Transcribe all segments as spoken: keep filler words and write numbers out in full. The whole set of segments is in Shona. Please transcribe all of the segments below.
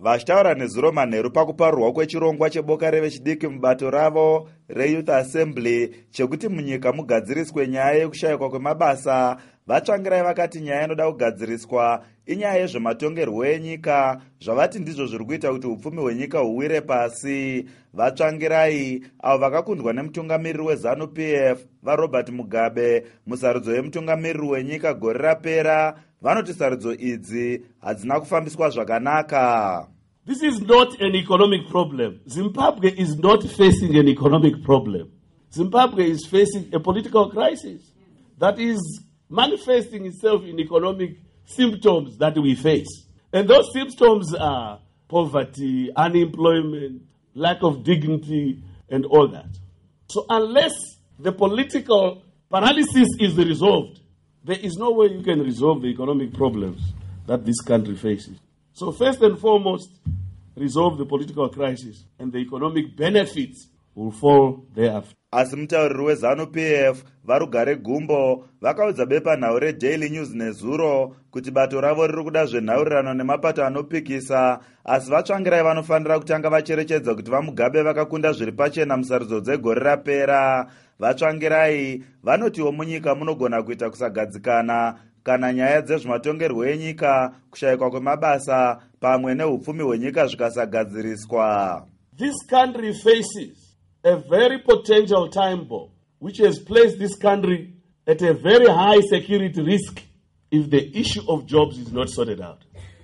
Vachitaura nezuro manheru pakuparurwa kwechirongwa cheboka revechidiki mubato ravo reYouth Assembly chekuti munyika mugadziriswe nyaya yekushayikwa kwemabasa, vatsvangirai vakati nyaya inoda kugadziriswa inyaya yezvematongerwo enyika, zvavati ndizvo zviri kuita kuti upfumi hwenyika huwire pasi. Vatsvangirai avo vakakundwa nemutungamiriri weZanu P F vaRobert Mugabe musarudzo yemutungamiriri wenyika gore rapera, vanoti sarudzo idzi hadzina kufambiswa zvakanaka. This is not an economic problem. Zimbabwe is not facing an economic problem. Zimbabwe is facing a political crisis that is manifesting itself in economic symptoms that we face. And those symptoms are poverty, unemployment, lack of dignity, and all that. So unless the political paralysis is resolved, there is no way you can resolve the economic problems that this country faces. So first and foremost, resolve the political crisis and the economic benefits will fall thereafter. Asi mutauriri weZanu P F vaRugare Gumbo vakaudza bepanhau reDaily News nezuro kuti bato ravo riri kuda zvenhaurirano nemapato anopikisa, asi vatsvangirai vanofanira kutanga vacherechedza kuti vaMugabe vakakunda zviri pachena musarudzo dzegore rapera. Vatsvangirai vanotiwo munyika munogona kuita kusagadzikana kana nyaya dzezvematongerwo enyika, kushayikwa kwemabasa pamwe neupfumi hwenyika zvikasagadziriswa. This country faces a very potential time bomb which has placed this country at a very high security risk if the issue of jobs is not sorted out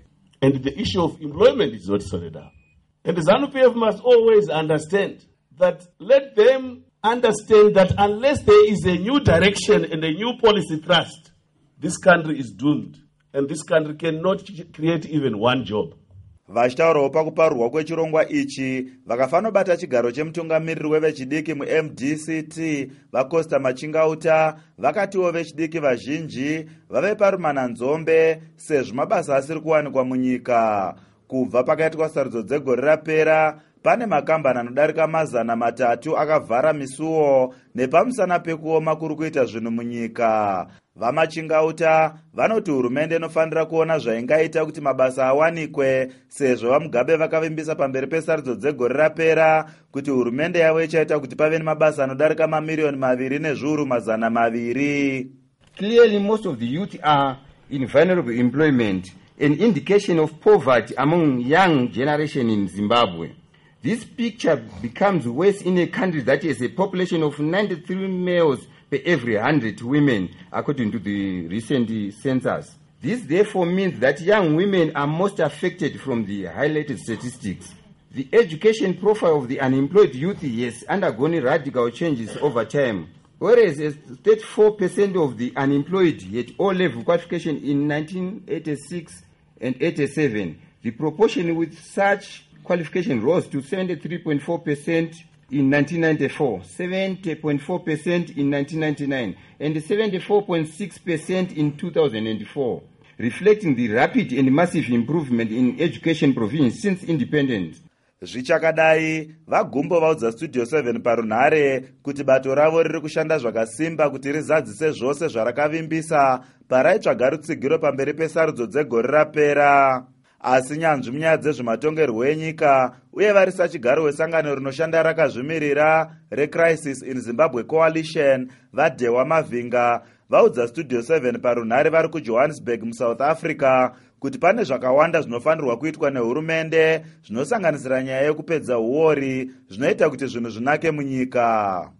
and the issue of employment is not sorted out. And the ZANU P F must always understand that, let them understand that unless there is a new direction and a new policy thrust, this country is doomed, and this country cannot create even one job. Vachitaurawo pakuparurwa kwechirongwa ichi vakafanobata chigaro chemutungamiriri wevechidiki muM D C T vaCosta Machingauta vakatiwo vechidiki vazhinji vave parumana nzombe sezvo mabasa asiri kuwanikwa munyika. Kubva pakaitwa sarudzo dzegore rapera, pane makambani anodarika mazana matatu akavhara misuwo nepamusana pekuoma kuri kuita zvinhu munyika. VaMachingauta vanoti hurumende inofanira kuona zvaingaita kuti mabasa awanikwe, sezvo vaMugabe vakavimbisa pamberi pesarudzo dzegore rapera kuti hurumende yavo ichaita kuti pave nemabasa anodarika mamiliyoni maviri nezviuru mazana maviri. Clearly most of the youth are in vulnerable employment, an indication of poverty among young generation in Zimbabwe. This picture becomes worse in a country that has a population of ninety-three males per every one hundred women, according to the recent census. This therefore means that young women are most affected from the highlighted statistics. The education profile of the unemployed youth has undergone radical changes over time. Whereas thirty-four percent of the unemployed had O-level qualification in nineteen eighty-six and eighty-seven, the proportion with such qualification rose to seventy-three point four percent in nineteen ninety-four, seventy point four percent in nineteen ninety-nine, and seventy-four point six percent in two thousand four, reflecting the rapid and massive improvement in education provision since independence. Zvichakadai, vaGumbo vaudza Studio seven parunhare kuti bato ravo riri kushanda zvakasimba kuti rizadzise zvose zvarakavimbisa paraitsvaga rutsigiro pamberi pesarudzo dzegore rapera. Asi nyanzvi munyaya dzezvematongerwo enyika uye varisa chigaro wesangano rinoshanda rakazvimirira reCrisis in Zimbabwe Coalition vaDhewa Mavhinga vaudza Studio seven parunhare vari kuJohannesburg muSouth Africa kuti pane zvakawanda zvinofanirwa kuitwa nehurumende zvinosanganisira nyaya yekupedza uori zvinoita kuti zvinhu zvinake munyika.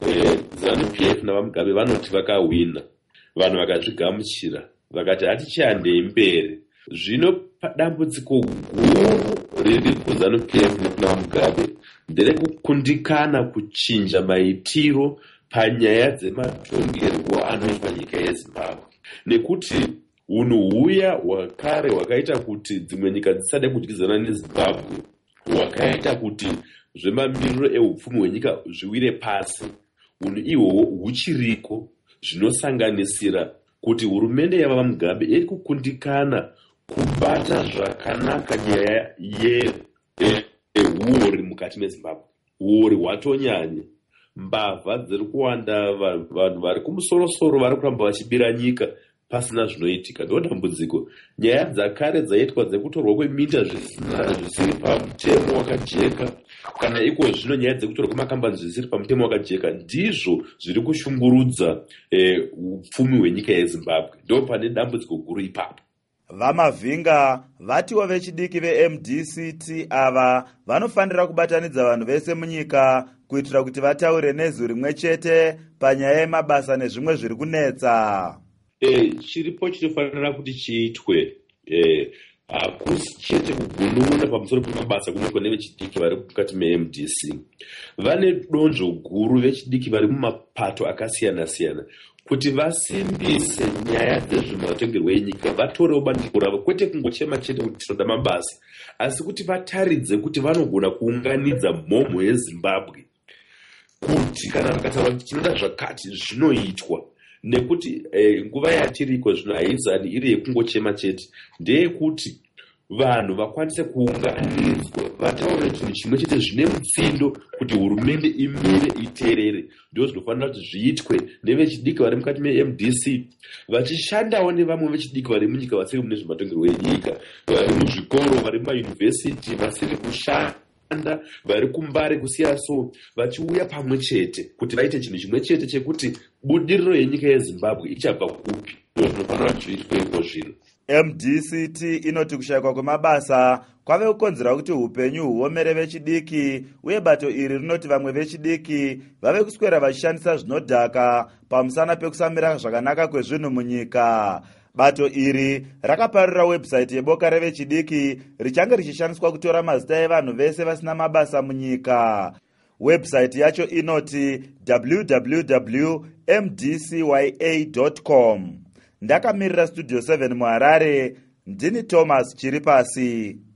ZANU P F navaMugabe vanoti vakahwina, vanhu vakazvigamuchira vakati hatichihandei mberi. Zvino dambudziko guru riri kuZANU P F navaMugabe nderekukundikana kuchinja maitiro panyaya dzematongerwo anoitwa nyika yeZimbabwe, nekuti unhu huya hwakare hwakaita kuti dzimwe nyika dzisade kudyidzana neZimbabwe hwakaita kuti zvemamiriro ehupfumi hwenyika zviwire pasi. Unhu ihwohwo huchiriko, zvinosanganisira kuti hurumende yavaMugabe iri kukundikana kubata zvakanaka nyaya yehuori mukati meZimbabwe. Huori hwatonyanya, mbavha dziri kuwanda, vanhu vari kumusorosoro vari kuramba vachibira nyika pasina zvinoitika. Ndo dambudziko. Nyaya dzakare dzaitwa dzekutorwa kweminda zvisina zvisiri pamutemo wakajeka, kana iko zvino nyaya dzekutorwa kwemakambani zvisiri pamutemo wakajeka, ndizvo zviri kushungurudza eh, upfumi hwenyika yeZimbabwe. Ndo pane dambudziko guru ipapo. Vamavhinga vatiwo vechidiki ve-M D C T ava vanofanira kubatanidza vanhu vese munyika kuitira kuti vataure nezwi rimwe chete panyaya yemabasa nezvimwe zviri kunetsa. Eh, chiripo chinofanira kuti chiitwe. Eh, hakusi chete kugununa pamusoro pemabasa kunoitwa nevechidiki vari mukati me-M D C. Vane donzvo guru vechidiki vari mumapato akasiyana-siyana kuti vasimbise nyaya dzezvematongerwo enyika, vatorewo bandiko ravo, kwete kungochema chete kuti tinoda mabasa, asi kuti vataridze kuti vanogona kuunganidza mhomho yeZimbabwe, kuti kana vakataura kuti tinoda zvakati zvinoitwa. Nekuti eh, nguva yatiriko zvino haizani iri yekungochema chete, ndeyekuti vanhu vakwanise kuunganidzwa, vataure chinhu chimwe chete zvine mutsindo kuti hurumende imire iteerere. Ndo zvinofanira kuti zviitwe nevechidiki vari mukati me-M D C, vachishandawo nevamwe vechidiki vari munyika vasiri mune zvematongerwo enyika, vari muzvikoro, vari mumayunivhesiti, vasiri kushanda, vari kumbare kusiyana, so vachiuya pamwe chete kuti vaite chinhu chimwe chete chekuti budiriro yenyika yeZimbabwe ichabva kupi. Ndo zvinofanira kuti zviitwe iko zvino. M D C T inoti kushayikwa kwemabasa kwave kukonzera kuti upenyu huomere vechidiki, uye bato iri rinoti vamwe vechidiki vave kuswera vachishandisa zvinodhaka pamusana pekusamira zvakanaka kwezvinhu munyika. Bato iri rakaparira website yeboka revechidiki richange richishandiswa kutora mazita evanhu vese vasina mabasa munyika. Website yacho inoti w w w dot m d c y a dot com. Ndakamirira Studio seven muHarare, ndini Thomas Chiripasi.